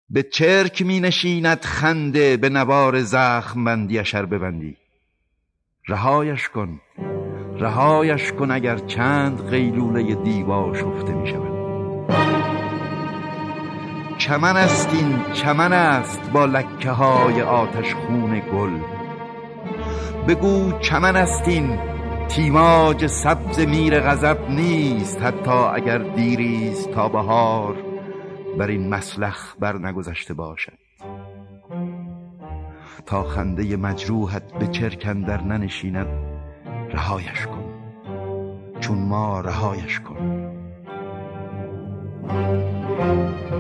به چرک می نشیند خنده، به نوار زخم بندیش ار ببندی. رهایش کن رهایش کن، اگر چند قیلوله دیبا شفته می شود. چمن است این چمن است با لکه های آتش خون گل. بگو چمن است این تیماج سبز میر غضب نیست، حتی اگر دیریست تا بهار بر این مسلخ بر نگذشته باشد. تا خنده مجروحت به چرک اندر ننشیند، رهایش کن چون ما رهایش کن.